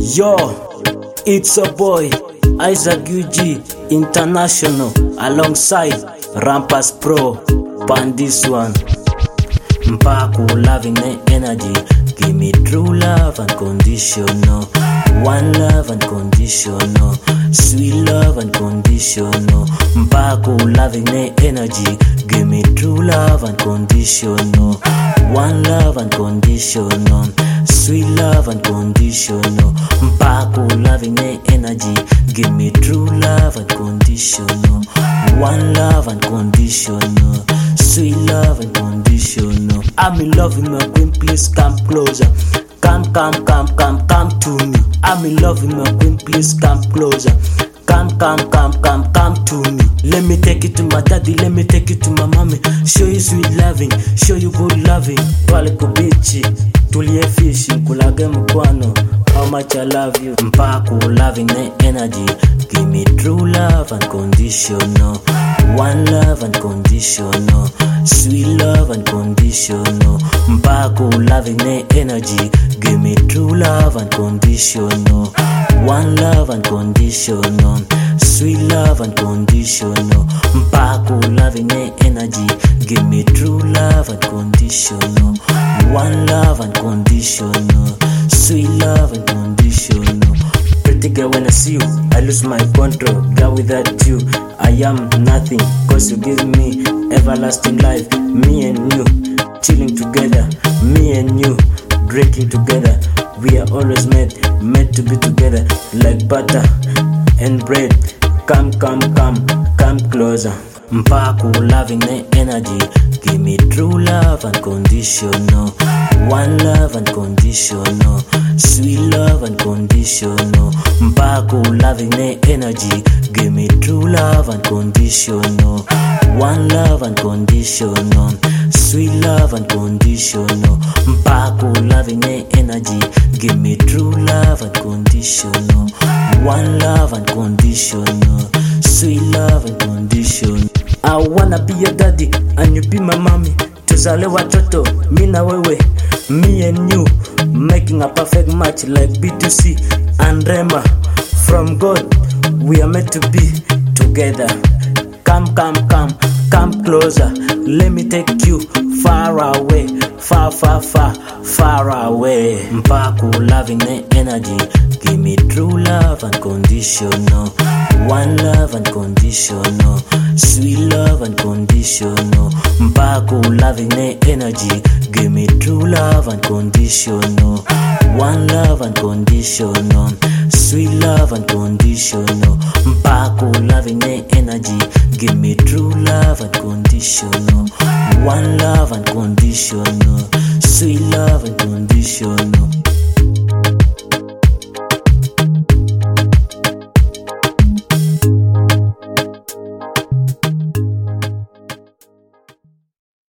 Yo, it's a boy, Isaac UG International, alongside Rampas Pro, pan this one. Mpaku loving energy, give me true love unconditional. One love unconditional, sweet love unconditional. Mpaku loving energy, give me true love unconditional. One love unconditional, sweet love unconditional. Mpaku loving energy, give me true love unconditional. One love unconditional, sweet love unconditional. I'm in love with my queen, please come closer. Come to me. I'm in love with my queen, please come closer. Come to me. Let me take you to my daddy, let me take you to my mommy. Show you sweet loving, show you good loving. Twale kubichi, tulie fishi, kulage mkwano. How much I love you. Mpaku loving energy, give me true love unconditional. One love unconditional, sweet love unconditional. Mpaku loving energy, give me true love unconditional. One love unconditional, sweet love unconditional. Mpaku loving energy, give me true love unconditional. One love unconditional, sweet love unconditional. Pretty girl, when I see you, I lose my control. Girl, without you, I am nothing. Cause you give me everlasting life. Me and you, chilling together. Me and you, drinking together. We are always meant to be together. Like butter and bread. Come closer. Mpaku loving energy, give me true love unconditional. One love unconditional, sweet love unconditional. Mpaku loving energy, give me true love unconditional. One love unconditional, sweet love unconditional. Mpaku loving energy, give me true love unconditional. One love unconditional, sweet love unconditional. I wanna be your daddy and you be my mommy. Tuzale watoto, mi na wewe, me and you, making a perfect match like B2C and Rema. From God, we are meant to be together. Come closer. Let me take you far away, far away. Mpaku loving energy, give me true love unconditional. One love unconditional, sweet love unconditional. Mpaku loving energy, give me true love unconditional. One love unconditional, sweet love unconditional. Mpaku loving energy, give me true love unconditional. One love unconditional, sweet love unconditional.